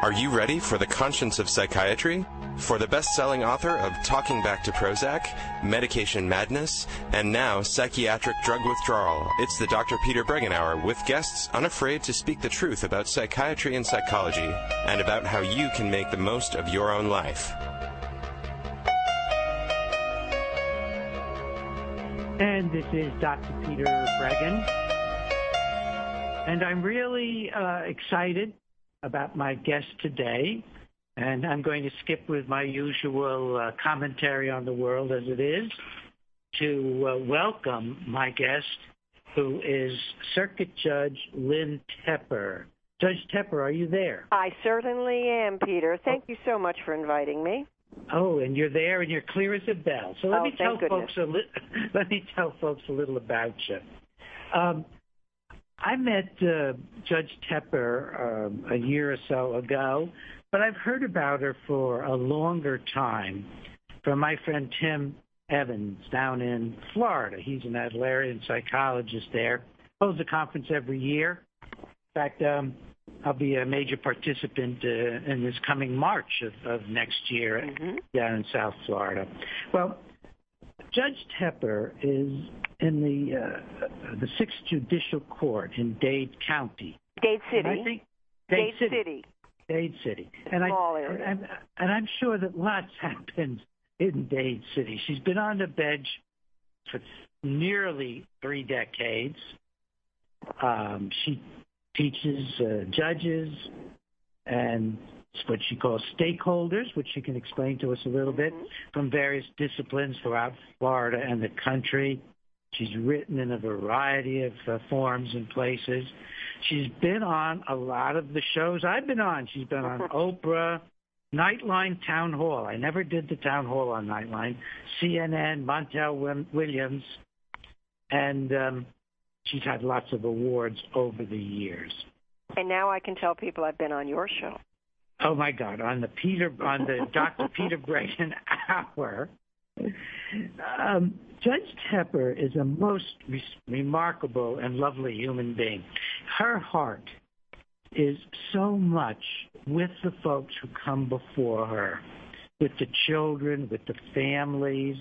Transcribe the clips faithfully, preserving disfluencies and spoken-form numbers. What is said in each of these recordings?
Are you ready for the conscience of psychiatry? For the best-selling author of Talking Back to Prozac, Medication Madness, and now Psychiatric Drug Withdrawal, it's the Doctor Peter Breggin Hour with guests unafraid to speak the truth about psychiatry and psychology, and about how you can make the most of your own life. And this is Doctor Peter Breggin, and I'm really uh, excited about my guest today, and I'm going to skip with my usual uh, commentary on the world as it is to uh, welcome my guest, who is Circuit Judge Lynn Tepper. Judge Tepper, are you there? I certainly am, Peter. Thank you so much for inviting me. Oh, and you're there, and you're clear as a bell. So let oh, me tell goodness. folks a li- let me tell folks a little about you. Um, I met uh, Judge Tepper um, a year or so ago, but I've heard about her for a longer time from my friend Tim Evans down in Florida. He's an Adlerian psychologist there, holds a conference every year. In fact, um, I'll be a major participant uh, in this coming March of, of next year mm-hmm. down in South Florida. Well, Judge Tepper is in the uh, the Sixth Judicial Court in Dade County. Dade City. And I think Dade, Dade City. City. Dade City. A and small I, area. And, and I'm sure that lots happens in Dade City. She's been on the bench for nearly three decades. Um, she teaches uh, judges and what she calls stakeholders, which she can explain to us a little bit, mm-hmm. from various disciplines throughout Florida and the country. She's written in a variety of uh, forms and places. She's been on a lot of the shows I've been on. She's been on Oprah, Nightline, Town Hall. I never did the Town Hall on Nightline. C N N, Montel Williams, and um, she's had lots of awards over the years. And now I can tell people I've been on your show. Oh my God! On the Peter, on the Doctor Peter Breggin Hour, um, Judge Tepper is a most re- remarkable and lovely human being. Her heart is so much with the folks who come before her, with the children, with the families,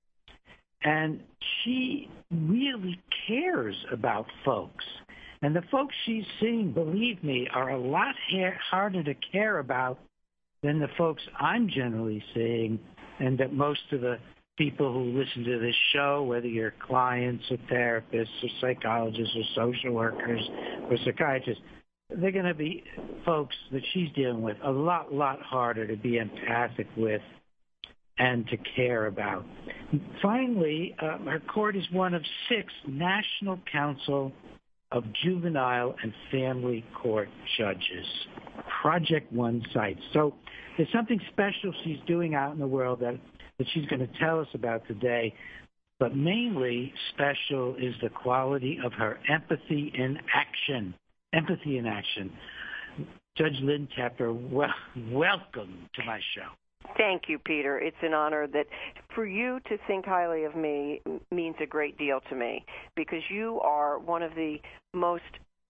and she really cares about folks. And the folks she's seeing, believe me, are a lot ha- harder to care about than the folks I'm generally seeing, and that most of the people who listen to this show, whether you're clients or therapists or psychologists or social workers or psychiatrists, they're going to be folks that she's dealing with a lot, lot harder to be empathic with and to care about. Finally, uh, her court is one of six National Council of Juvenile and Family Court Judges, Project One sites. So there's something special she's doing out in the world that, that she's going to tell us about today, but mainly special is the quality of her empathy in action. Empathy in action. Judge Lynn Tepper, well, welcome to my show. Thank you, Peter. It's an honor that for you to think highly of me means a great deal to me, because you are one of the most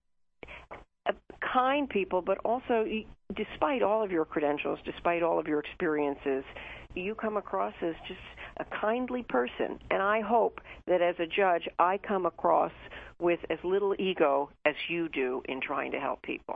kind people, but also, despite all of your credentials, despite all of your experiences, you come across as just a kindly person. And I hope that as a judge, I come across with as little ego as you do in trying to help people.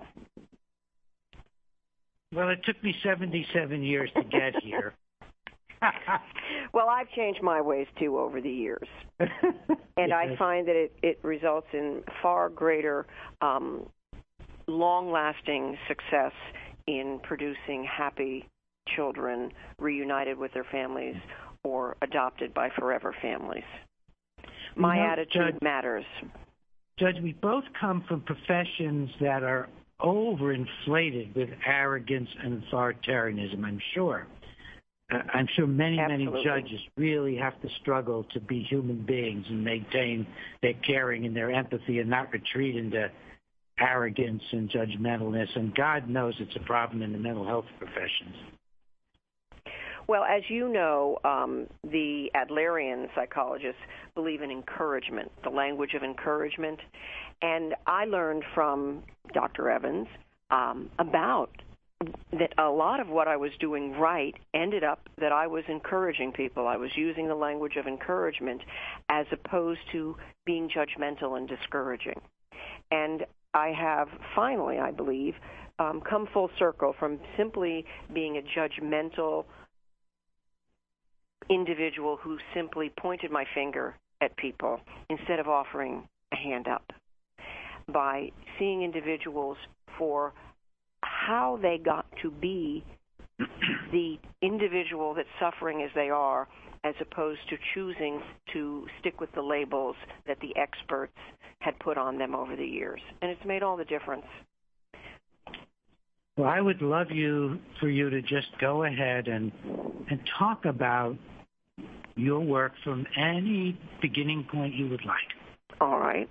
Well, it took me seventy-seven years to get here. Well, I've changed my ways, too, over the years. And yes. I find that it, it results in far greater um, long-lasting success in producing happy children reunited with their families or adopted by forever families. My you know, attitude Judge, matters. Judge, we both come from professions that are overinflated with arrogance and authoritarianism, I'm sure. Uh, I'm sure many, Absolutely. many judges really have to struggle to be human beings and maintain their caring and their empathy and not retreat into arrogance and judgmentalness. And God knows it's a problem in the mental health professions. Well, as you know, um, the Adlerian psychologists believe in encouragement, the language of encouragement. And I learned from Doctor Evans um, about that a lot of what I was doing right ended up that I was encouraging people. I was using the language of encouragement as opposed to being judgmental and discouraging. And I have finally, I believe, um, come full circle from simply being a judgmental individual who simply pointed my finger at people instead of offering a hand up, by seeing individuals for how they got to be the individual that's suffering as they are, as opposed to choosing to stick with the labels that the experts had put on them over the years. And it's made all the difference. Well, I would love you for you to just go ahead and and talk about your work from any beginning point you would like. All right.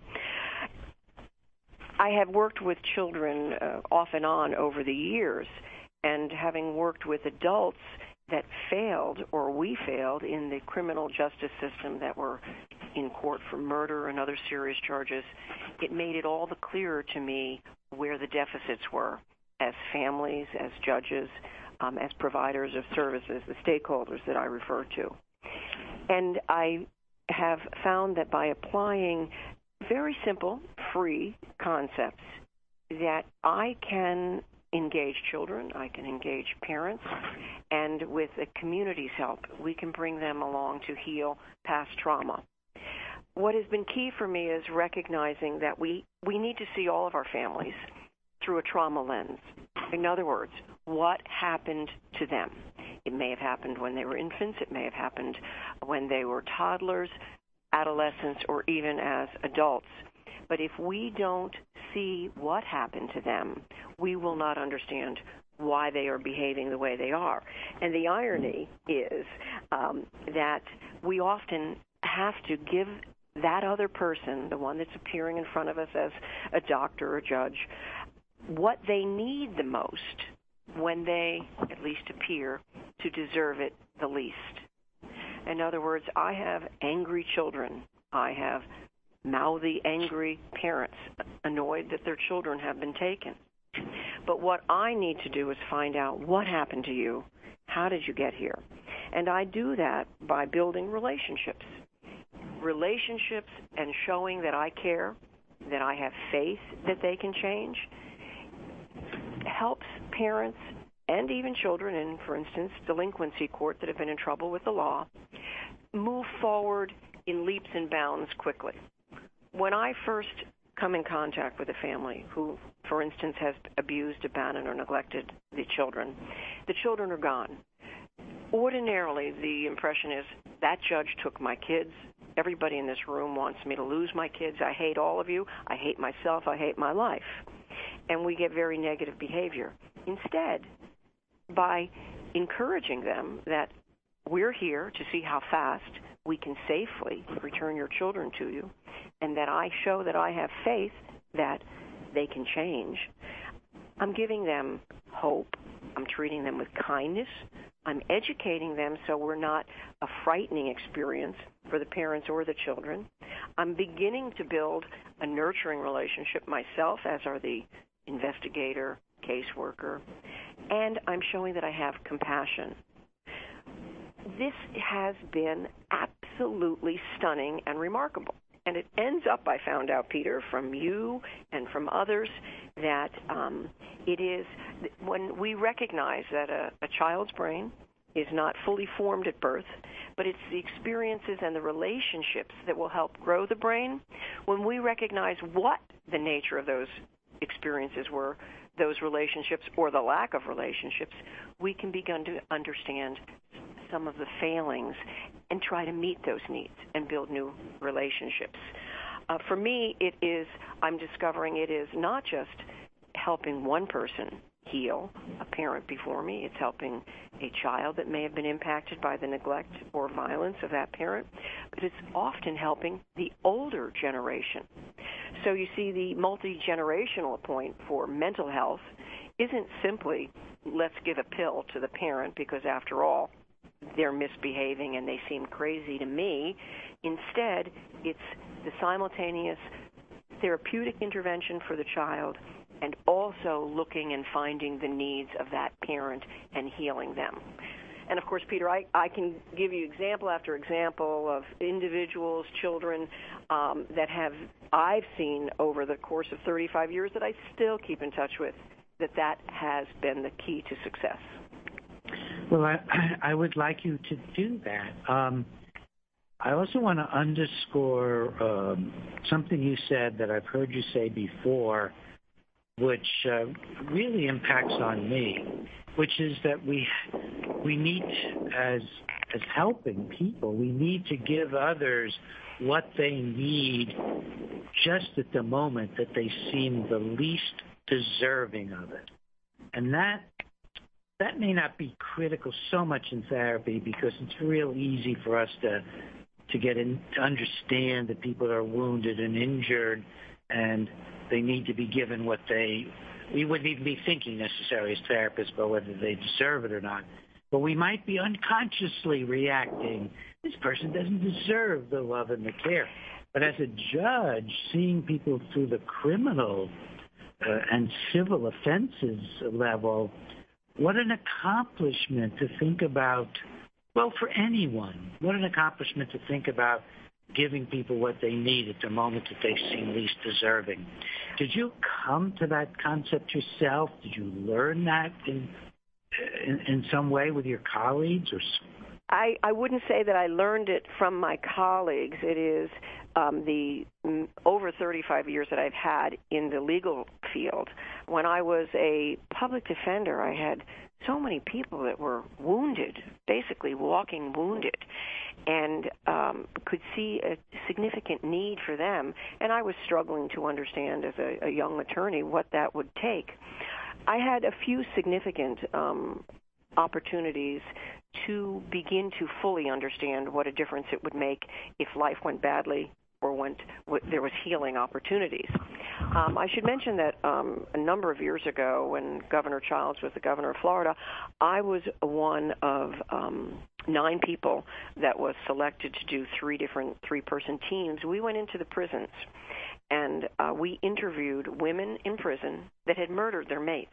I have worked with children uh, off and on over the years, and having worked with adults that failed, or we failed, in the criminal justice system that were in court for murder and other serious charges, it made it all the clearer to me where the deficits were as families, as judges, um, as providers of services, the stakeholders that I refer to. And I have found that by applying very simple, free concepts, that I can engage children, I can engage parents, and with the community's help, we can bring them along to heal past trauma. What has been key for me is recognizing that we, we need to see all of our families through a trauma lens. In other words, what happened to them? It may have happened when they were infants, it may have happened when they were toddlers, adolescents, or even as adults. But if we don't see what happened to them, we will not understand why they are behaving the way they are. And the irony is um, that we often have to give that other person, the one that's appearing in front of us as a doctor or a judge, what they need the most when they at least appear to deserve it the least. In other words, I have angry children. I have mouthy, angry parents, annoyed that their children have been taken. But what I need to do is find out what happened to you. How did you get here? And I do that by building relationships. Relationships and showing that I care, that I have faith that they can change, helps parents and even children in, for instance, delinquency court that have been in trouble with the law, move forward in leaps and bounds quickly. When I first come in contact with a family who, for instance, has abused, abandoned, or neglected the children, the children are gone. Ordinarily, the impression is, that judge took my kids. Everybody in this room wants me to lose my kids. I hate all of you. I hate myself. I hate my life. And we get very negative behavior. Instead, by encouraging them that we're here to see how fast we can safely return your children to you, and that I show that I have faith that they can change, I'm giving them hope. I'm treating them with kindness. I'm educating them so we're not a frightening experience for the parents or the children. I'm beginning to build a nurturing relationship myself, as are the investigator, caseworker, and I'm showing that I have compassion. This has been absolutely stunning and remarkable. And it ends up, I found out, Peter, from you and from others, that um, it is when we recognize that a, a child's brain is not fully formed at birth, but it's the experiences and the relationships that will help grow the brain. When we recognize what the nature of those experiences were, those relationships, or the lack of relationships, we can begin to understand some of the failings and try to meet those needs and build new relationships. Uh, for me, it is, I'm discovering it is not just helping one person heal, a parent before me. It's helping a child that may have been impacted by the neglect or violence of that parent, but it's often helping the older generation. So you see, the multi-generational point for mental health isn't simply let's give a pill to the parent because, after all, they're misbehaving and they seem crazy to me. Instead, it's the simultaneous therapeutic intervention for the child and also looking and finding the needs of that parent and healing them. And, of course, Peter, I, I can give you example after example of individuals, children um, that have I've seen over the course of thirty-five years that I still keep in touch with, that that has been the key to success. Well, I, I would like you to do that. Um, I also want to underscore um, something you said that I've heard you say before, which uh, really impacts on me, which is that we we need, as as helping people, we need to give others what they need just at the moment that they seem the least deserving of it. And that that may not be critical so much in therapy, because it's real easy for us to to get in, to understand that people are wounded and injured and they need to be given what they, we wouldn't even be thinking necessarily as therapists about whether they deserve it or not. But we might be unconsciously reacting, this person doesn't deserve the love and the care. But as a judge, seeing people through the criminal uh, and civil offenses level, what an accomplishment to think about, well, for anyone, what an accomplishment to think about giving people what they need at the moment that they seem least deserving. Did you come to that concept yourself? Did you learn that in in, in some way with your colleagues? Or I, I wouldn't say that I learned it from my colleagues. It is um, the mm, over thirty-five years that I've had in the legal field. When I was a public defender, I had so many people that were wounded, basically walking wounded, and um, could see a significant need for them. And I was struggling to understand as a, a young attorney what that would take. I had a few significant um, opportunities to begin to fully understand what a difference it would make if life went badly or went there was healing opportunities. Um, I should mention that um, a number of years ago, when Governor Childs was the governor of Florida, I was one of um, nine people that was selected to do three different three-person teams. We went into the prisons, and uh, we interviewed women in prison that had murdered their mates.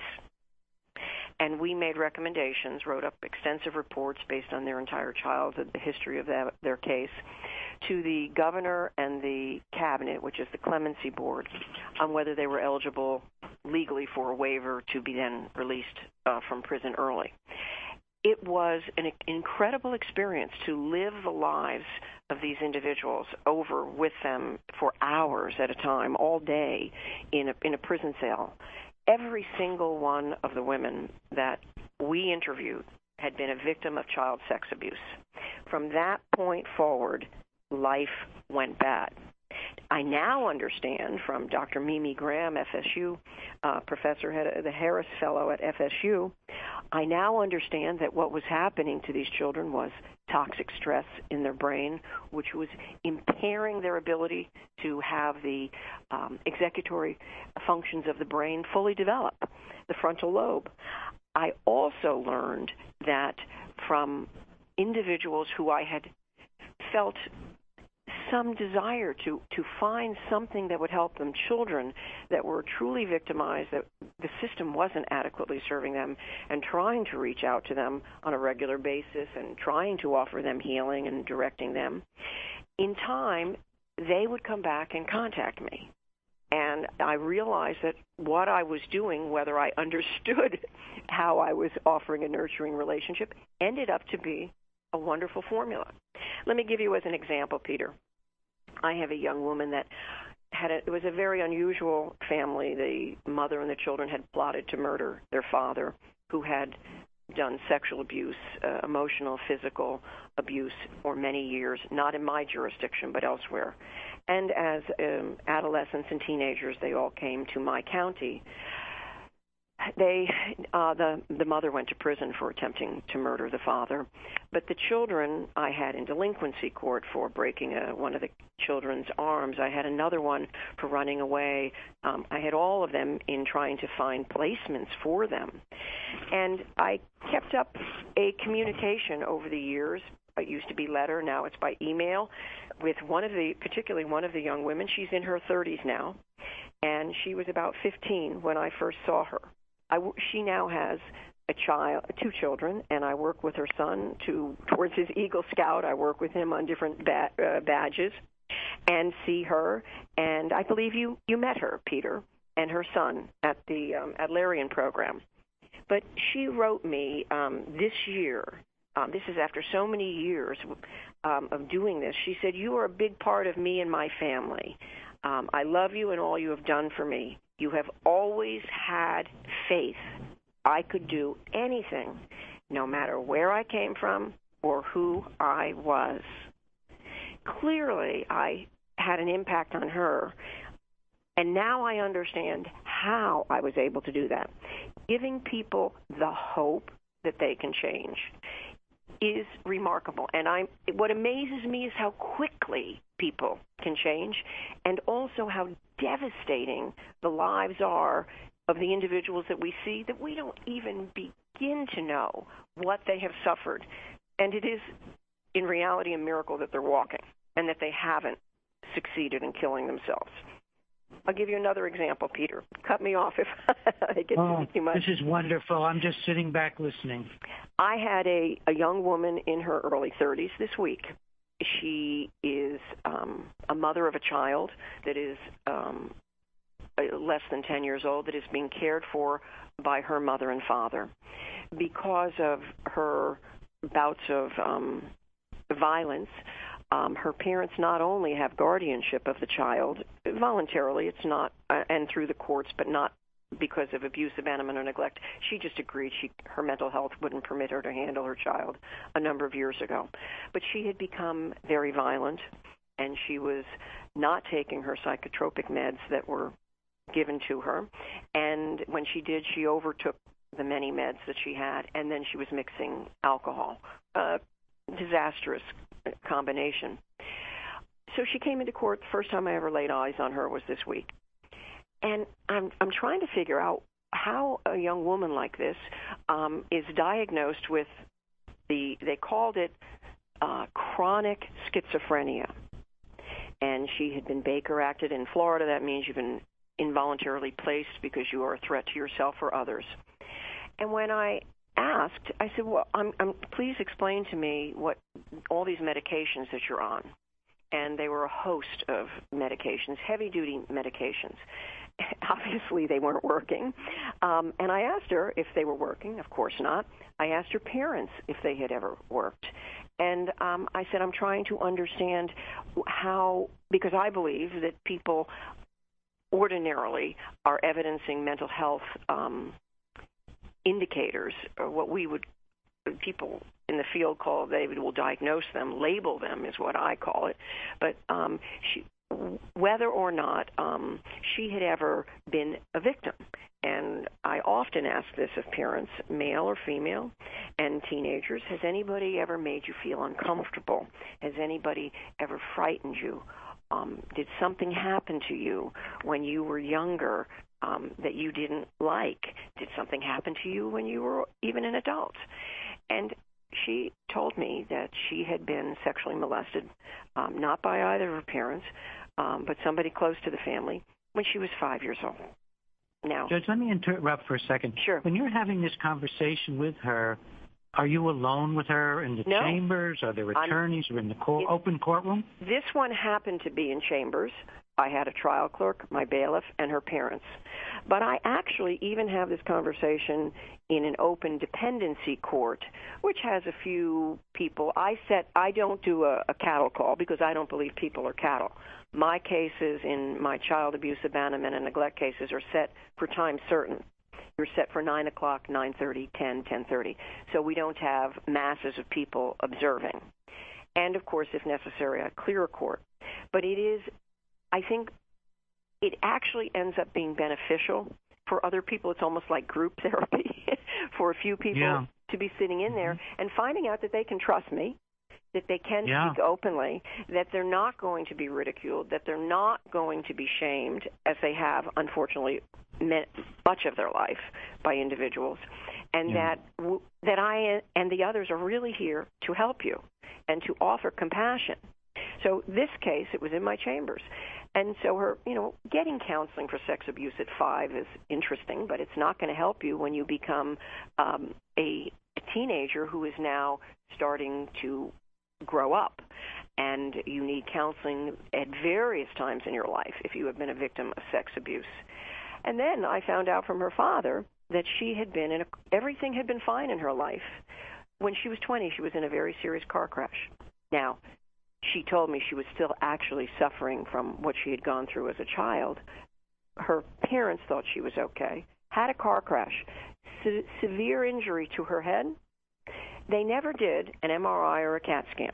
And we made recommendations, wrote up extensive reports based on their entire childhood, the history of that, their case, to the governor and the cabinet, which is the clemency board, on whether they were eligible legally for a waiver to be then released uh, from prison early. It was an incredible experience to live the lives of these individuals over with them for hours at a time, all day, in a, in a prison cell. Every single one of the women that we interviewed had been a victim of child sex abuse. From that point forward, life went bad. I now understand from Doctor Mimi Graham, F S U uh, professor, had the Harris Fellow at F S U, I now understand that what was happening to these children was toxic stress in their brain, which was impairing their ability to have the um, executory functions of the brain fully develop, the frontal lobe. I also learned that from individuals who I had felt some desire to, to find something that would help them, children that were truly victimized, that the system wasn't adequately serving them, and trying to reach out to them on a regular basis and trying to offer them healing and directing them. In time, they would come back and contact me. And I realized that what I was doing, whether I understood how I was offering a nurturing relationship, ended up to be a wonderful formula. Let me give you as an example, Peter. I have a young woman that had a, it was a very unusual family. The mother and the children had plotted to murder their father, who had done sexual abuse, uh, emotional, physical abuse for many years, not in my jurisdiction, but elsewhere. And as um, adolescents and teenagers, they all came to my county. They, uh, the the mother went to prison for attempting to murder the father, but the children I had in delinquency court for breaking a, one of the children's arms. I had another one for running away. Um, I had all of them in trying to find placements for them, and I kept up a communication over the years. It used to be letter, now it's by email, with one of the, particularly one of the young women. She's in her thirties now. And and she was about fifteen when I first saw her. I, she now has a child, two children, and I work with her son to towards his Eagle Scout. I work with him on different ba- uh, badges and see her. And I believe you, you met her, Peter, and her son at the um, Adlerian program. But she wrote me um, this year, um, this is after so many years um, of doing this, she said, "You are a big part of me and my family. Um, I love you and all you have done for me. You have always had faith I could do anything, no matter where I came from or who I was." Clearly, I had an impact on her, and now I understand how I was able to do that. Giving people the hope that they can change is remarkable, and I what amazes me is how quickly people can change, and also how devastating the lives are of the individuals that we see that we don't even begin to know what they have suffered. And it is, in reality, a miracle that they're walking and that they haven't succeeded in killing themselves. I'll give you another example, Peter. Cut me off if I get oh, too much. This is wonderful. I'm just sitting back listening. I had a, a young woman in her early thirties this week. She is um, a mother of a child that is um, less than ten years old that is being cared for by her mother and father. Because of her bouts of um, violence, um, her parents not only have guardianship of the child voluntarily, it's not, uh, and through the courts, but not because of abuse, abandonment, or neglect. She just agreed she, her mental health wouldn't permit her to handle her child a number of years ago. But she had become very violent, and she was not taking her psychotropic meds that were given to her. And when she did, she overtook the many meds that she had, and then she was mixing alcohol. A disastrous combination. So she came into court. The first time I ever laid eyes on her was this week. And I'm I'm trying to figure out how a young woman like this um, is diagnosed with the, they called it uh, chronic schizophrenia. And she had been Baker Acted in Florida. That means you've been involuntarily placed because you are a threat to yourself or others. And when I asked, I said, well, I'm, I'm, please explain to me what all these medications that you're on. And they were a host of medications, heavy-duty medications. Obviously, they weren't working. Um, and I asked her if they were working. Of course not. I asked her parents if they had ever worked. And um, I said, I'm trying to understand how, because I believe that people ordinarily are evidencing mental health um, indicators, or what we would, people in the field call, they will diagnose them, label them is what I call it. But um, she, whether or not um, she had ever been a victim. And I often ask this of parents, male or female, and teenagers, has anybody ever made you feel uncomfortable? Has anybody ever frightened you? Um, did something happen to you when you were younger um, that you didn't like? Did something happen to you when you were even an adult? And she told me that she had been sexually molested, um, not by either of her parents, um, but somebody close to the family, when she was five years old. Now, Judge, let me interrupt for a second. Sure. When you're having this conversation with her, are you alone with her in the no. chambers? Are there attorneys? Or in the court, open courtroom? This one happened to be in chambers. I had a trial clerk, my bailiff, and her parents. But I actually even have this conversation in an open dependency court, which has a few people. I set. I don't do a, a cattle call because I don't believe people are cattle. My cases in my child abuse, abandonment, and neglect cases are set for time certain. You're set for nine o'clock, nine thirty, ten, ten thirty. So we don't have masses of people observing. And, of course, if necessary, I clear a court. But it is, I think, it actually ends up being beneficial for other people. It's almost like group therapy for a few people yeah. to be sitting in there and finding out that they can trust me, that they can yeah. speak openly, that they're not going to be ridiculed, that they're not going to be shamed, as they have, unfortunately, much of their life by individuals, and yeah. that that I and the others are really here to help you and to offer compassion. So this case, it was in my chambers. And so her, you know, getting counseling for sex abuse at five is interesting, but it's not going to help you when you become um, a, a teenager who is now starting to grow up. And you need counseling at various times in your life if you have been a victim of sex abuse. And then I found out from her father that she had been in a, everything had been fine in her life. When she was twenty, she was in a very serious car crash. Now, she told me she was still actually suffering from what she had gone through as a child. Her parents thought she was okay, had a car crash, se- severe injury to her head. They never did an M R I or a CAT scan.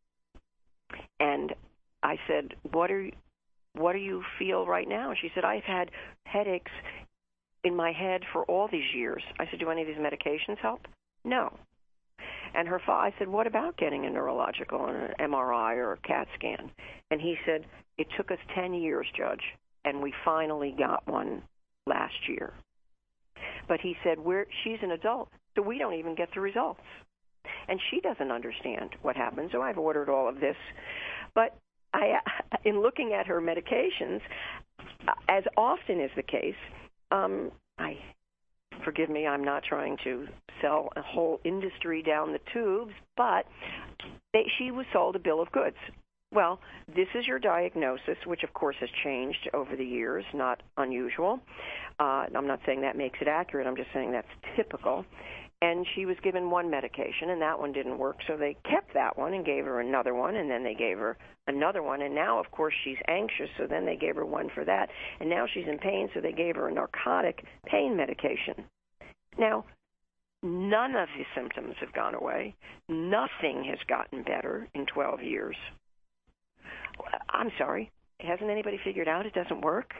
And I said, what are you, what do you feel right now? And she said, I've had headaches in my head for all these years. I said, do any of these medications help? No. And her fa- I said, what about getting a neurological and an M R I or a CAT scan? And he said, it took us ten years, Judge, and we finally got one last year. But he said, We're, she's an adult, so we don't even get the results. And she doesn't understand what happened, so I've ordered all of this. But I, in looking at her medications, as often is the case, um, I... Forgive me, I'm not trying to sell a whole industry down the tubes, but they, she was sold a bill of goods. Well, this is your diagnosis, which of course has changed over the years, not unusual. Uh, I'm not saying that makes it accurate, I'm just saying that's typical. And she was given one medication, and that one didn't work, so they kept that one and gave her another one, and then they gave her another one. And now, of course, she's anxious, so then they gave her one for that. And now she's in pain, so they gave her a narcotic pain medication. Now, none of the symptoms have gone away. Nothing has gotten better in twelve years. I'm sorry, hasn't anybody figured out it doesn't work?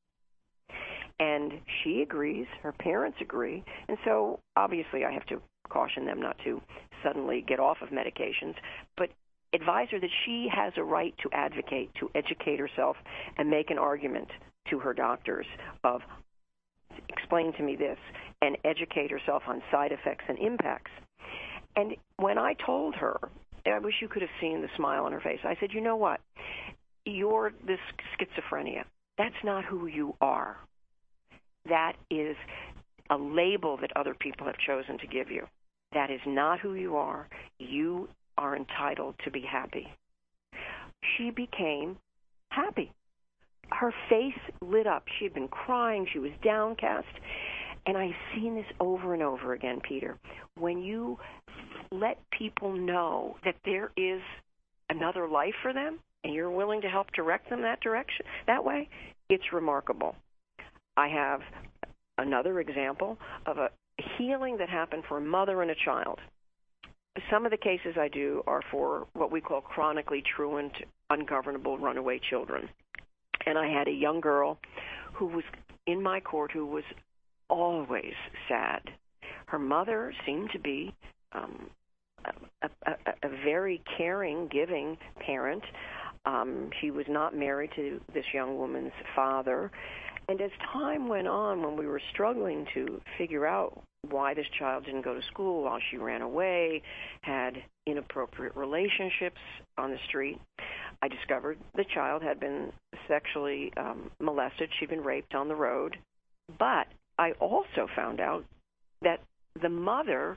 And she agrees, her parents agree, and so obviously I have to caution them not to suddenly get off of medications, but advise her that she has a right to advocate, to educate herself, and make an argument to her doctors of, explain to me this, and educate herself on side effects and impacts. And when I told her, I wish you could have seen the smile on her face, I said, you know what, you're this schizophrenia. That's not who you are. That is a label that other people have chosen to give you. That is not who you are. You are entitled to be happy. She became happy. Her face lit up. She had been crying. She was downcast. And I've seen this over and over again, Peter. When you let people know that there is another life for them and you're willing to help direct them that direction, that way, it's remarkable. I have another example of a healing that happened for a mother and a child. Some of the cases I do are for what we call chronically truant, ungovernable runaway children. And I had a young girl who was in my court who was always sad. Her mother seemed to be um, a, a, a very caring, giving parent. Um, she was not married to this young woman's father. And as time went on, when we were struggling to figure out why this child didn't go to school while she ran away, had inappropriate relationships on the street, I discovered the child had been sexually um, molested. She'd been raped on the road. But I also found out that the mother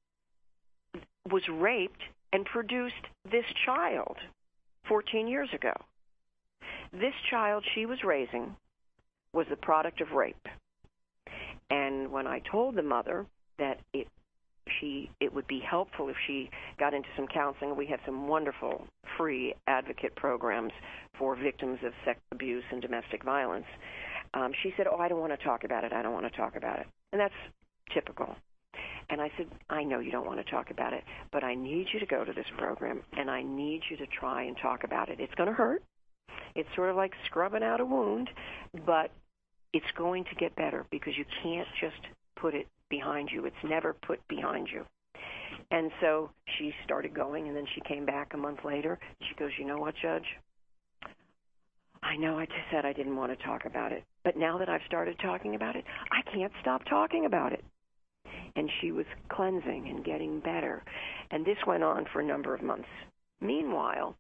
was raped and produced this child fourteen years ago. This child she was raising was the product of rape. And when I told the mother that it she it would be helpful if she got into some counseling, we have some wonderful free advocate programs for victims of sex abuse and domestic violence, um, she said, oh, I don't want to talk about it, I don't want to talk about it. And that's typical. And I said, I know you don't want to talk about it, but I need you to go to this program, and I need you to try and talk about it. It's going to hurt. It's sort of like scrubbing out a wound, but it's going to get better because you can't just put it behind you. It's never put behind you. And so she started going, and then she came back a month later. She goes, you know what, Judge? I know I just said I didn't want to talk about it, but now that I've started talking about it, I can't stop talking about it. And she was cleansing and getting better. And this went on for a number of months. Meanwhile,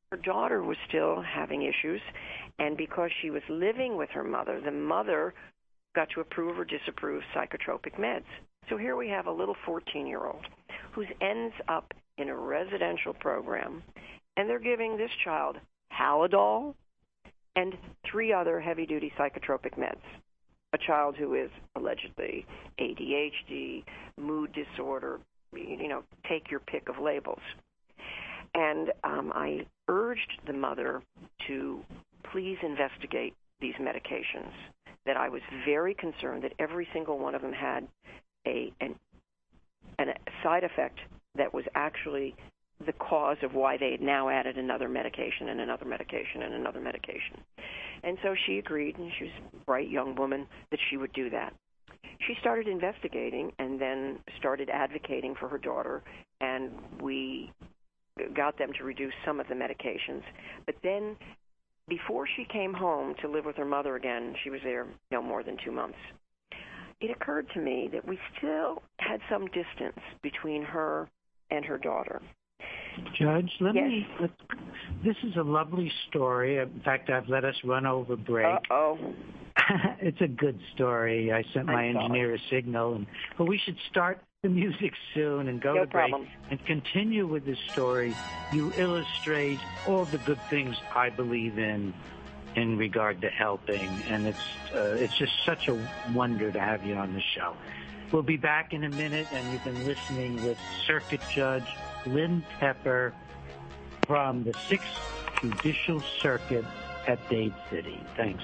her daughter was still having issues, and because she was living with her mother, the mother got to approve or disapprove psychotropic meds. So here we have a little fourteen-year-old who ends up in a residential program, and they're giving this child Halidol and three other heavy-duty psychotropic meds. A child who is allegedly A D H D, mood disorder, you know, take your pick of labels. And um, I urged the mother to please investigate these medications, that I was very concerned that every single one of them had a an, an, a side effect that was actually the cause of why they had now added another medication and another medication and another medication. And so she agreed, and she was a bright young woman, that she would do that. She started investigating and then started advocating for her daughter, and we got them to reduce some of the medications. But then before she came home to live with her mother again, she was there no more than two months, it occurred to me that we still had some distance between her and her daughter. Judge, let yes. me, let, this is a lovely story. In fact, I've let us run over break. Uh-oh. It's a good story. I sent my I'm engineer sorry. a signal. And, but we should start the music soon and go no to break problem. and continue with this story. You illustrate all the good things I believe in in regard to helping, and it's uh, it's just such a wonder to have you on the show. We'll be back in a minute, and you've been listening with Circuit Judge Lynn Tepper from the Sixth Judicial Circuit at Dade City. Thanks.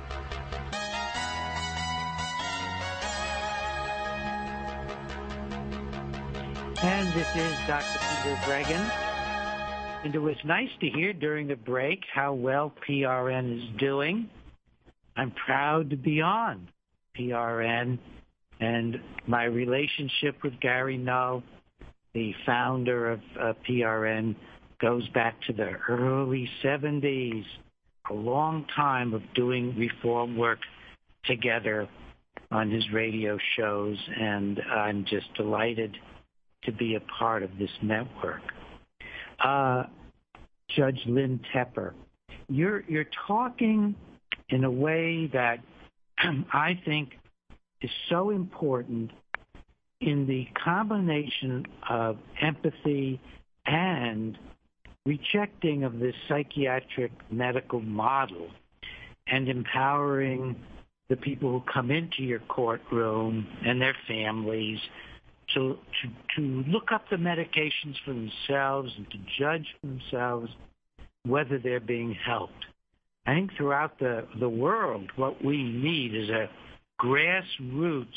And this is Doctor Peter Breggin. And it was nice to hear during the break how well P R N is doing. I'm proud to be on P R N, and my relationship with Gary Null, the founder of uh, P R N, goes back to the early seventies, a long time of doing reform work together on his radio shows, and I'm just delighted to be a part of this network. Uh, Judge Lynn Tepper, you're you're talking in a way that I think is so important in the combination of empathy and rejecting of this psychiatric medical model and empowering the people who come into your courtroom and their families to, to to look up the medications for themselves and to judge for themselves whether they're being helped. I think throughout the, the world, what we need is a grassroots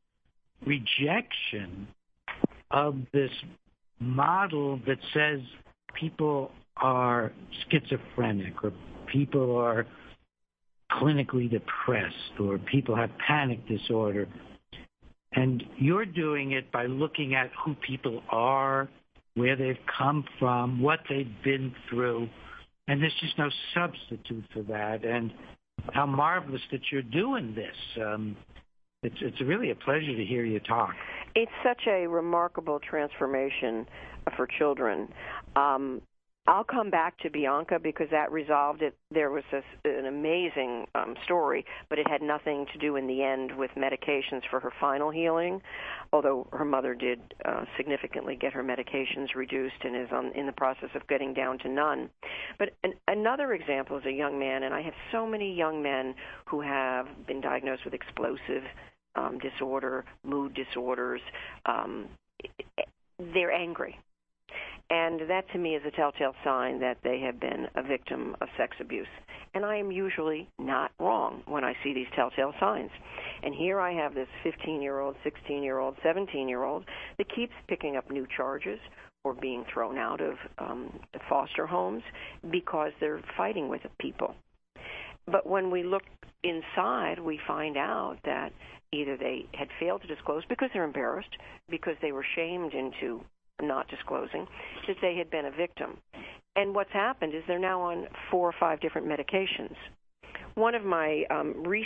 rejection of this model that says people are schizophrenic or people are clinically depressed or people have panic disorder. And you're doing it by looking at who people are, where they've come from, what they've been through, and there's just no substitute for that. And how marvelous that you're doing this. Um, it's, it's really a pleasure to hear you talk. It's such a remarkable transformation for children. Um, I'll come back to Bianca because that resolved it. There was a, an amazing um, story, but it had nothing to do in the end with medications for her final healing, although her mother did uh, significantly get her medications reduced and is on, in the process of getting down to none. But an, another example is a young man, and I have so many young men who have been diagnosed with explosive um, disorder, mood disorders. Um, they're angry. And that, to me, is a telltale sign that they have been a victim of sex abuse. And I am usually not wrong when I see these telltale signs. And here I have this fifteen-year-old, sixteen-year-old, seventeen-year-old that keeps picking up new charges or being thrown out of um, foster homes because they're fighting with people. But when we look inside, we find out that either they had failed to disclose because they're embarrassed, because they were shamed into not disclosing, that they had been a victim. And what's happened is they're now on four or five different medications. One of my um, recent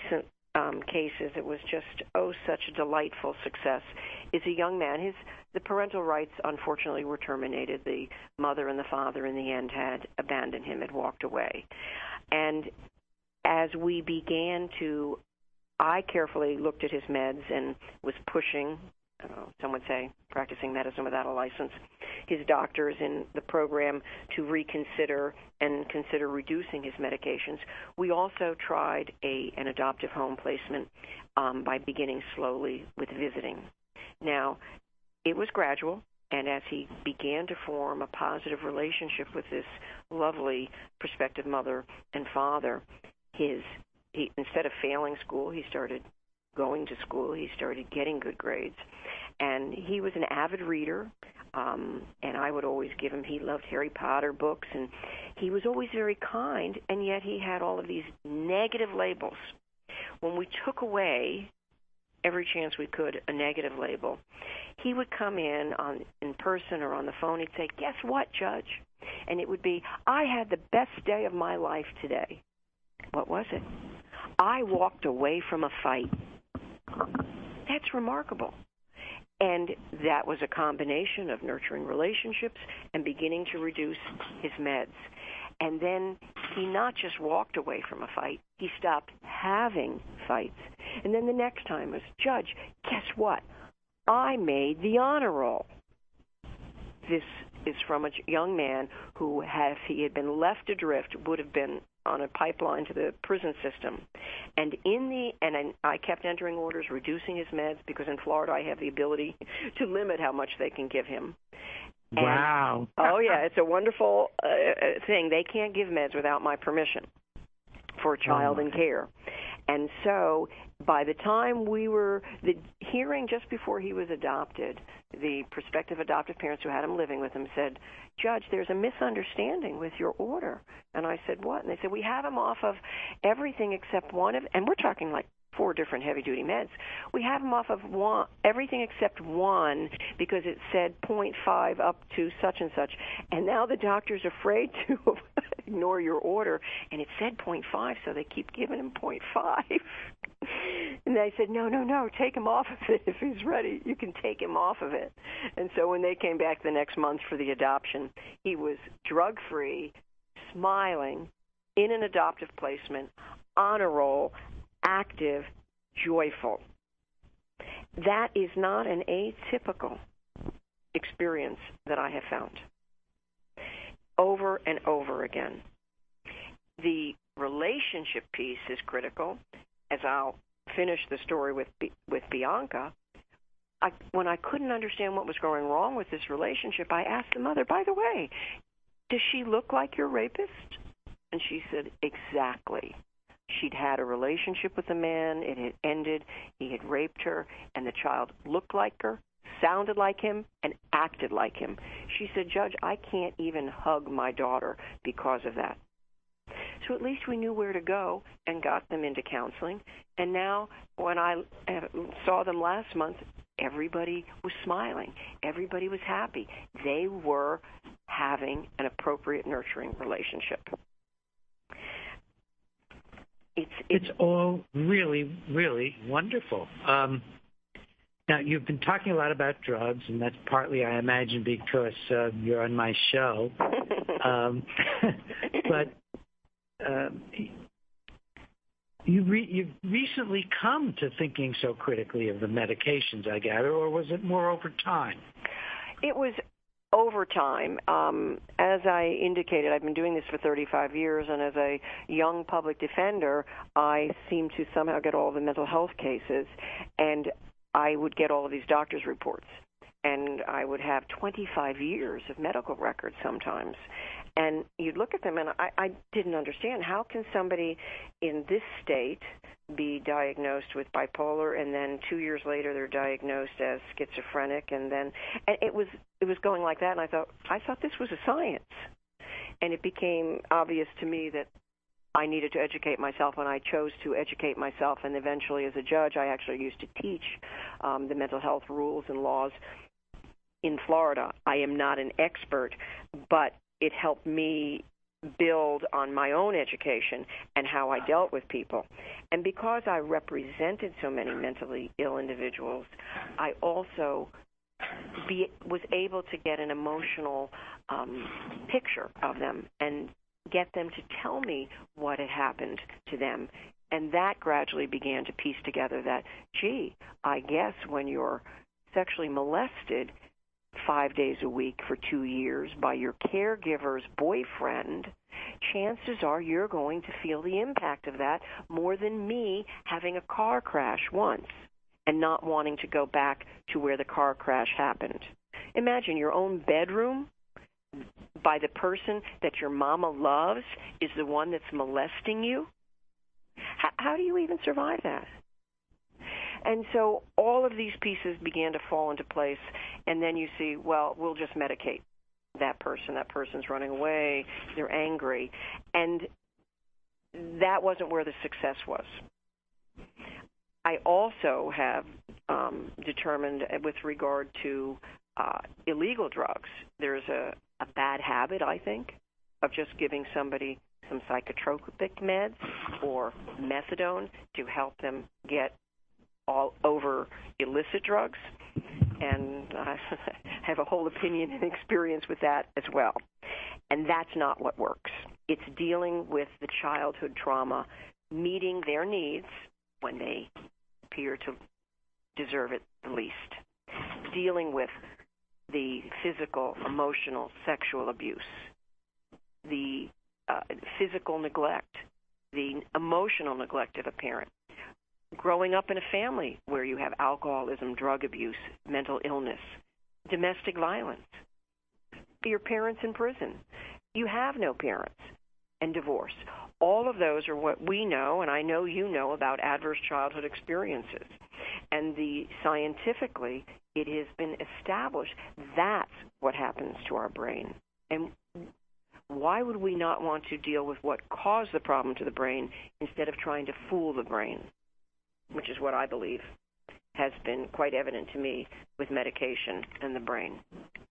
um, cases, it was just, oh, such a delightful success, is a young man. His The parental rights, unfortunately, were terminated. The mother and the father, in the end, had abandoned him, had walked away. And as we began to, I carefully looked at his meds and was pushing, uh, some would say, practicing medicine without a license, his doctors in the program to reconsider and consider reducing his medications. We also tried a an adoptive home placement um, by beginning slowly with visiting. Now, it was gradual, and as he began to form a positive relationship with this lovely prospective mother and father, his he, instead of failing school, he started going to school. He started getting good grades. And he was an avid reader, um, and I would always give him, he loved Harry Potter books, and he was always very kind, and yet he had all of these negative labels. When we took away every chance we could a negative label, he would come in on in person or on the phone. He'd say, "Guess what, Judge?" And it would be, "I had the best day of my life today." What was it? "I walked away from a fight." That's remarkable. And that was a combination of nurturing relationships and beginning to reduce his meds. And then he not just walked away from a fight, he stopped having fights. And then the next time was, "Judge, guess what? I made the honor roll." This is from a young man who, if he had been left adrift, would have been on a pipeline to the prison system. And in the and I kept entering orders, reducing his meds, because in Florida I have the ability to limit how much they can give him. And, wow. Oh, yeah, it's a wonderful uh, thing. They can't give meds without my permission for a child oh in care. And so by the time we were, the hearing just before he was adopted, the prospective adoptive parents who had him living with him said, "Judge, there's a misunderstanding with your order." And I said, "What?" And they said, "We have him off of everything except one of," and we're talking like four different heavy-duty meds. "We have him off of one, everything except one, because it said point five up to such and such. And now the doctor's afraid to ignore your order, and it said point five, so they keep giving him point five." And they said, "No, no, no, take him off of it. If he's ready, you can take him off of it." And so when they came back the next month for the adoption, he was drug-free, smiling, in an adoptive placement, on a roll, active, joyful. That is not an atypical experience that I have found over and over again. The relationship piece is critical. As I'll finish the story with with Bianca, I, when I couldn't understand what was going wrong with this relationship, I asked the mother, "By the way, does she look like your rapist?" And she said, "Exactly. She'd had a relationship with a man, it had ended, he had raped her, and the child looked like her, sounded like him, and acted like him." She said, "Judge, I can't even hug my daughter because of that." So at least we knew where to go and got them into counseling. And now when I saw them last month, everybody was smiling. Everybody was happy. They were having an appropriate nurturing relationship. It's, it's, it's all really, really wonderful. Um, now, you've been talking a lot about drugs, and that's partly, I imagine, because uh, you're on my show. um, but uh, you re- you've recently come to thinking so critically of the medications, I gather, or was it more over time? It was over time. Um, as I indicated, I've been doing this for thirty-five years, and as a young public defender, I seem to somehow get all the mental health cases, and I would get all of these doctor's reports, and I would have twenty-five years of medical records sometimes. And you'd look at them, and I, I didn't understand, how can somebody in this state be diagnosed with bipolar, and then two years later they're diagnosed as schizophrenic, and then and it was it was going like that, and I thought I thought this was a science, and it became obvious to me that I needed to educate myself, and I chose to educate myself, and eventually as a judge I actually used to teach um, the mental health rules and laws in Florida. I am not an expert, but it helped me build on my own education and how I dealt with people. And because I represented so many mentally ill individuals, I also be, was able to get an emotional um, picture of them and get them to tell me what had happened to them. And that gradually began to piece together that, gee, I guess when you're sexually molested five days a week for two years by your caregiver's boyfriend, chances are you're going to feel the impact of that more than me having a car crash once and not wanting to go back to where the car crash happened. Imagine your own bedroom by the person that your mama loves is the one that's molesting you. How, how do you even survive that? And so all of these pieces began to fall into place, and then you see, well, we'll just medicate that person. That person's running away. They're angry. And that wasn't where the success was. I also have um, determined with regard to uh, illegal drugs, there's a, a bad habit, I think, of just giving somebody some psychotropic meds or methadone to help them get all over illicit drugs. And I have a whole opinion and experience with that as well. And that's not what works. It's dealing with the childhood trauma, meeting their needs when they appear to deserve it the least, dealing with the physical, emotional, sexual abuse, the uh, physical neglect, the emotional neglect of a parent, growing up in a family where you have alcoholism, drug abuse, mental illness, domestic violence, your parents in prison, you have no parents, and divorce. All of those are what we know, and I know you know, about adverse childhood experiences. And the scientifically, it has been established that's what happens to our brain. And why would we not want to deal with what caused the problem to the brain instead of trying to fool the brain, which is what I believe has been quite evident to me with medication and the brain.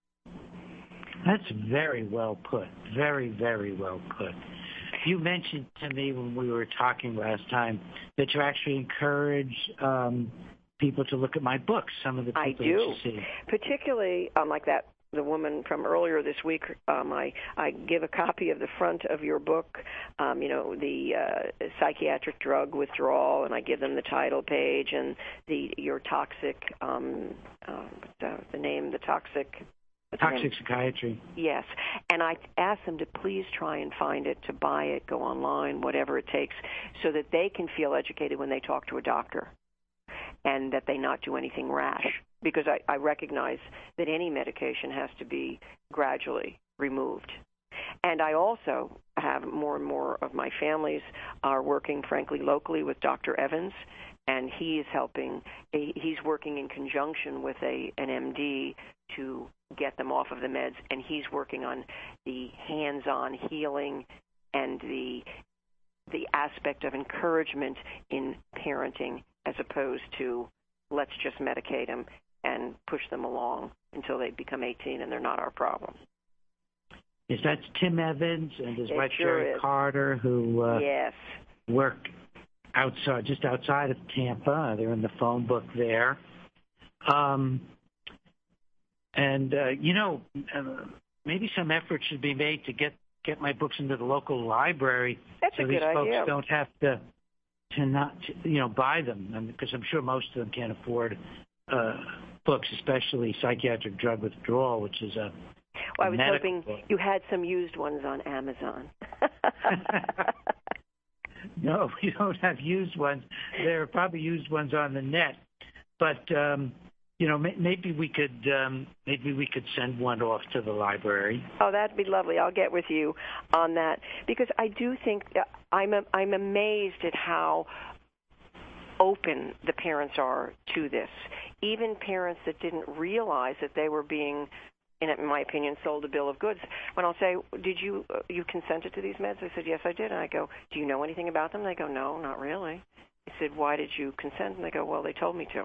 That's very well put. Very, very well put. You mentioned to me when we were talking last time that you actually encourage um, people to look at my books, some of the people I do. that you see. Particularly um, like that, the woman from earlier this week, um, I, I give a copy of the front of your book, um, you know, the uh, psychiatric drug withdrawal, and I give them the title page and the your toxic, um, uh, the, the name, the toxic... Toxic Psychiatry. Yes. And I ask them to please try and find it, to buy it, go online, whatever it takes, so that they can feel educated when they talk to a doctor and that they not do anything rash. Because I, I recognize that any medication has to be gradually removed. And I also have more and more of my families are working, frankly, locally with Doctor Evans, and he is helping. He's working in conjunction with a an M D to get them off of the meds, and he's working on the hands-on healing and the the aspect of encouragement in parenting as opposed to let's just medicate them and push them along until they become eighteen and they're not our problem. Yes, that's Tim Evans and his it wife sure Sherry is. Carter, who uh, yes. work outside, just outside of Tampa. They're in the phone book there. Um, and, uh, you know, uh, maybe some effort should be made to get, get my books into the local library That's so a these good folks idea. don't have to, to not, to, you know, buy them, because I'm sure most of them can't afford uh, books, especially psychiatric drug withdrawal, which is a Well, I was hoping book. you had some used ones on Amazon. No, we don't have used ones. There are probably used ones on the net, but um, you know, may, maybe we could um, maybe we could send one off to the library. Oh, that'd be lovely. I'll get with you on that, because I do think I'm a, I'm amazed at how open the parents are to this. Even parents that didn't realize that they were being, in my opinion, sold a bill of goods. When I'll say, did you uh, you consented to these meds? They said, yes, I did. And I go, do you know anything about them? They go, no, not really. I said, why did you consent? And they go, well, they told me to.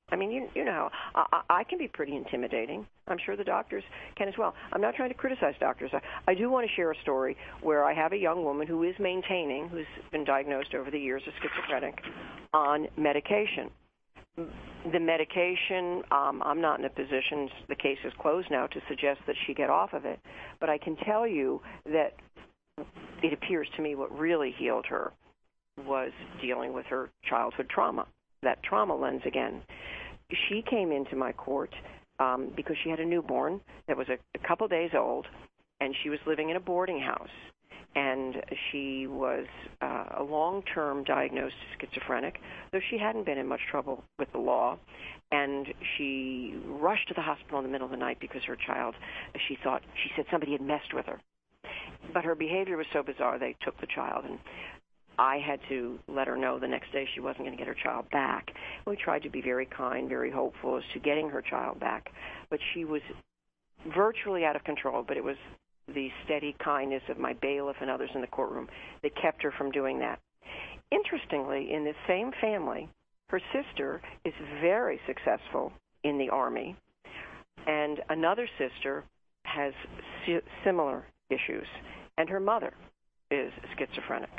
I mean, you you know, I, I can be pretty intimidating. I'm sure the doctors can as well. I'm not trying to criticize doctors. I, I do want to share a story where I have a young woman who is maintaining, who's been diagnosed over the years as schizophrenic, on medication. The medication, um, I'm not in a position, the case is closed now, to suggest that she get off of it. But I can tell you that it appears to me what really healed her was dealing with her childhood trauma, that trauma lens again. She came into my court um, because she had a newborn that was a, a couple days old, and she was living in a boarding house. And she was uh, a long-term diagnosed schizophrenic, though she hadn't been in much trouble with the law. And she rushed to the hospital in the middle of the night because her child, she thought, she said somebody had messed with her. But her behavior was so bizarre, they took the child. And I had to let her know the next day she wasn't going to get her child back. We tried to be very kind, very hopeful as to getting her child back. But she was virtually out of control, but it was the steady kindness of my bailiff and others in the courtroom that kept her from doing that. Interestingly, in this same family, her sister is very successful in the Army, and another sister has si- similar issues, and her mother is schizophrenic.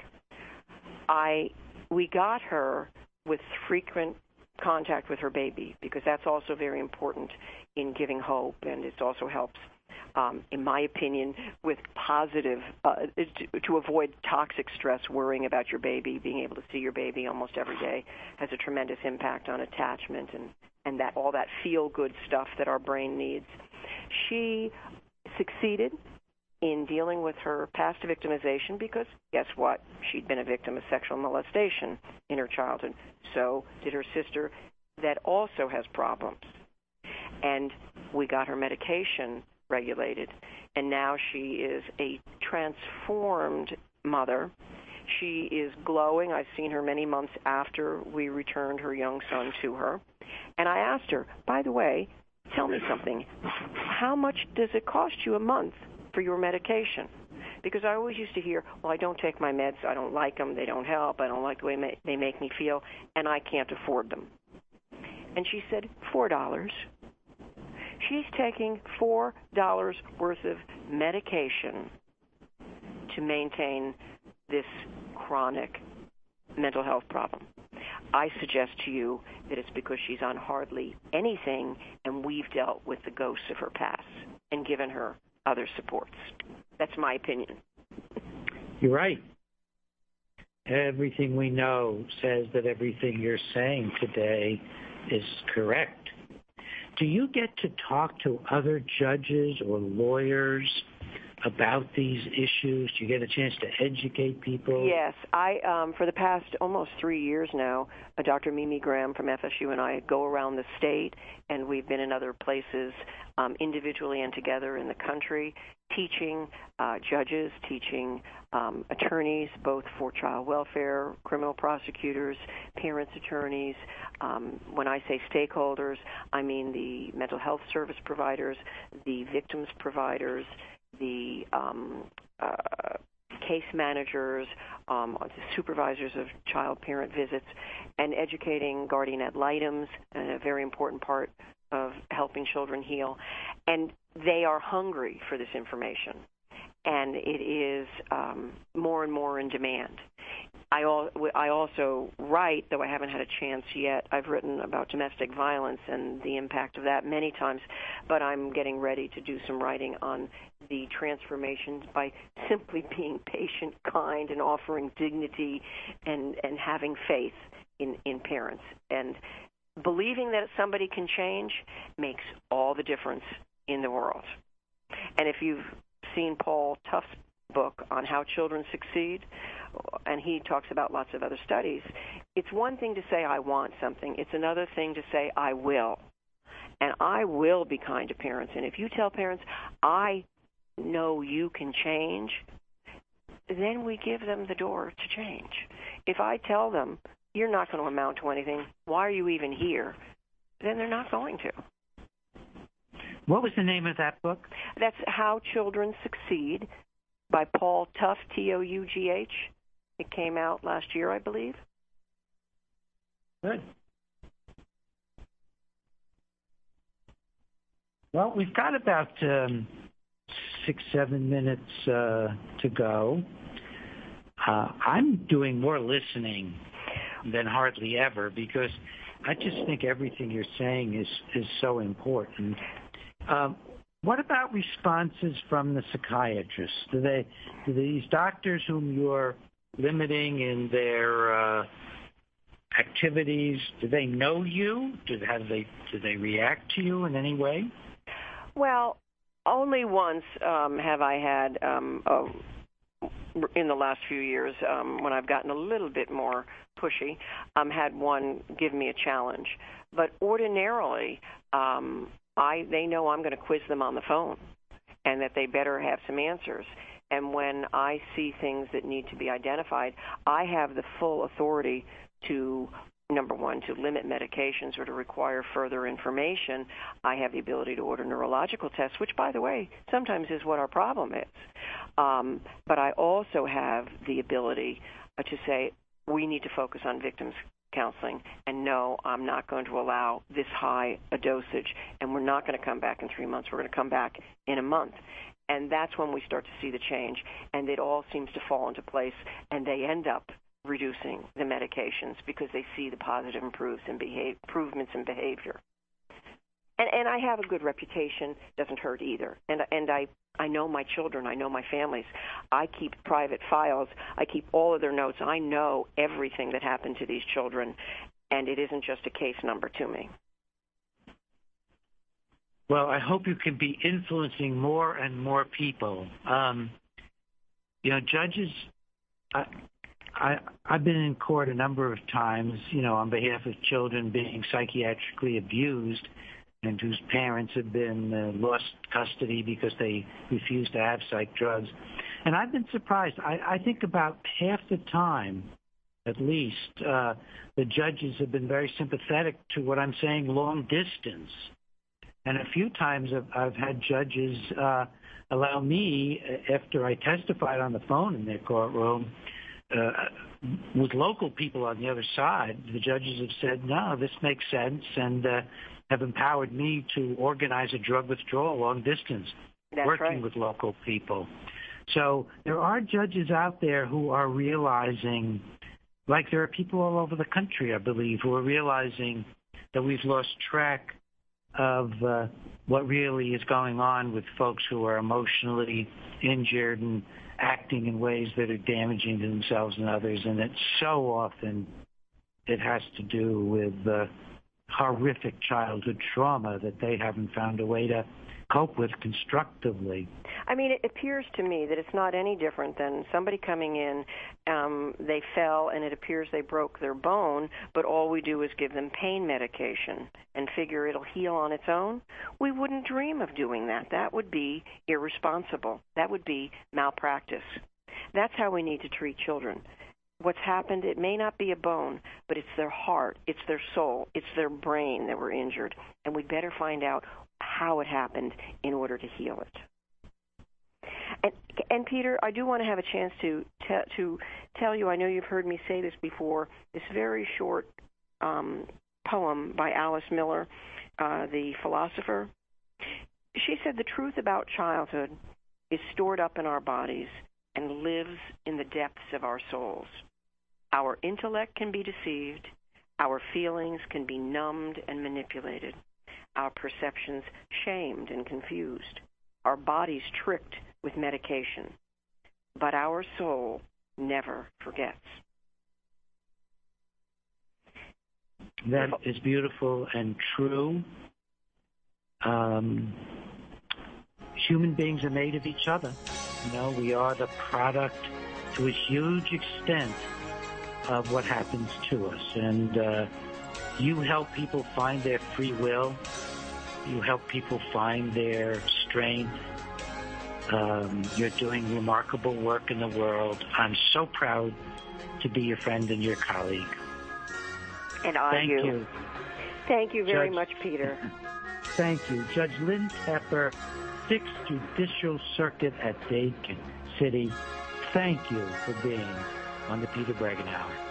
I we got her with frequent contact with her baby, because that's also very important in giving hope, and it also helps Um, in my opinion, with positive, uh, to, to avoid toxic stress, worrying about your baby, being able to see your baby almost every day has a tremendous impact on attachment and, and that all that feel-good stuff that our brain needs. She succeeded in dealing with her past victimization because, guess what? She'd been a victim of sexual molestation in her childhood. So did her sister that also has problems. And we got her medication regulated, and now she is a transformed mother. She is glowing. I've seen her many months after we returned her young son to her, and I asked her, by the way, tell me something. How much does it cost you a month for your medication? Because I always used to hear, well, I don't take my meds, I don't like them, they don't help, I don't like the way ma- they make me feel, and I can't afford them. And she said, four dollars. She's taking four dollars worth of medication to maintain this chronic mental health problem. I suggest to you that it's because she's on hardly anything, and we've dealt with the ghosts of her past and given her other supports. That's my opinion. You're right. Everything we know says that everything you're saying today is correct. Do you get to talk to other judges or lawyers about these issues? Do you get a chance to educate people? Yes. I, um, for the past almost three years now, uh, Doctor Mimi Graham from F S U and I go around the state, and we've been in other places um, individually and together in the country, teaching uh, judges, teaching um, attorneys, both for child welfare, criminal prosecutors, parents' attorneys. Um, when I say stakeholders, I mean the mental health service providers, the victims providers, the um, uh, case managers, um, the supervisors of child-parent visits, and educating guardian ad litems, a very important part of helping children heal. And they are hungry for this information, and it is um, more and more in demand. I, al- I also write, though I haven't had a chance yet, I've written about domestic violence and the impact of that many times, but I'm getting ready to do some writing on the transformations by simply being patient, kind, and offering dignity and, and having faith in, in parents. And believing that somebody can change makes all the difference in the world. And if you've seen Paul Tufts' book on how children succeed, and he talks about lots of other studies, it's one thing to say I want something. It's another thing to say I will. And I will be kind to parents. And if you tell parents, I know you can change, then we give them the door to change. If I tell them, you're not going to amount to anything, why are you even here, then they're not going to. What was the name of that book? That's How Children Succeed by Paul Tufts, T O U G H. It came out last year, I believe. Good. Well, we've got about um, six, seven minutes uh, to go. Uh, I'm doing more listening than hardly ever because I just think everything you're saying is, is so important. Um, what about responses from the psychiatrists? Do they, do these doctors whom you're limiting in their uh, activities, do they know you? Do, have they, do they react to you in any way? Well, only once um, have I had, um, a, in the last few years, um, when I've gotten a little bit more pushy, um, had one give me a challenge. But ordinarily, um, I they know I'm going to quiz them on the phone and that they better have some answers. And when I see things that need to be identified, I have the full authority to, number one, to limit medications or to require further information. I have the ability to order neurological tests, which, by the way, sometimes is what our problem is. Um, but I also have the ability uh, to say, we need to focus on victims counseling, and no, I'm not going to allow this high a dosage, and we're not going to come back in three months. We're going to come back in a month. And that's when we start to see the change, and it all seems to fall into place, and they end up reducing the medications because they see the positive improves in behavior, improvements in behavior. And, and I have a good reputation. Doesn't hurt either. And, and I, I know my children. I know my families. I keep private files. I keep all of their notes. I know everything that happened to these children, and it isn't just a case number to me. Well, I hope you can be influencing more and more people. Um, you know, judges, I, I, I've been in court a number of times, you know, on behalf of children being psychiatrically abused and whose parents have been uh, lost custody because they refused to have psych drugs. And I've been surprised. I, I think about half the time, at least, uh, the judges have been very sympathetic to what I'm saying, long distance. And a few times I've, I've had judges uh, allow me, after I testified on the phone in their courtroom, uh, with local people on the other side, the judges have said, no, this makes sense, and uh, have empowered me to organize a drug withdrawal long distance, That's working right. with local people. So there are judges out there who are realizing, like there are people all over the country, I believe, who are realizing that we've lost track of uh, what really is going on with folks who are emotionally injured and acting in ways that are damaging to themselves and others, and that so often it has to do with uh, horrific childhood trauma that they haven't found a way to cope with constructively. I mean, it appears to me that it's not any different than somebody coming in, um, they fell, and it appears they broke their bone, but all we do is give them pain medication and figure it'll heal on its own. We wouldn't dream of doing that. That would be irresponsible. That would be malpractice. That's how we need to treat children. What's happened, it may not be a bone, but it's their heart, it's their soul, it's their brain that were injured, and we'd better find out how it happened in order to heal it. And, and Peter, I do want to have a chance to te- to tell you, I know you've heard me say this before, this very short um, poem by Alice Miller, uh, the philosopher. She said, the truth about childhood is stored up in our bodies and lives in the depths of our souls. Our intellect can be deceived. Our feelings can be numbed and manipulated. Our perceptions shamed and confused. Our bodies tricked with medication. But our soul never forgets. That is beautiful and true. Um, human beings are made of each other. You know, we are the product to a huge extent of what happens to us. And uh, you help people find their free will. You help people find their strength. Um, you're doing remarkable work in the world. I'm so proud to be your friend and your colleague. And are Thank you. you. Thank you very Judge, much, Peter. Thank you. Judge Lynn Tepper, Sixth Judicial Circuit at Dade City. Thank you for being on the Peter Breggin Hour.